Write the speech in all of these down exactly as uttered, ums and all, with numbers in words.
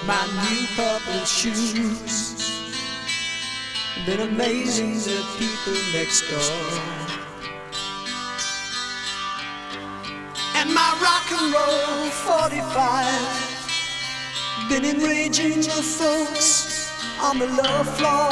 my new purple shoes. Been amazing the people next door. And my rock and roll forty-five been enraging the folks on the lower floor.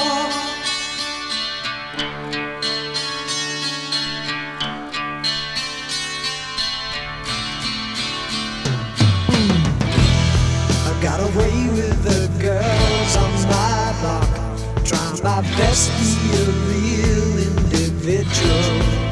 I got away with the girls on my block, trying my best to be a real individual.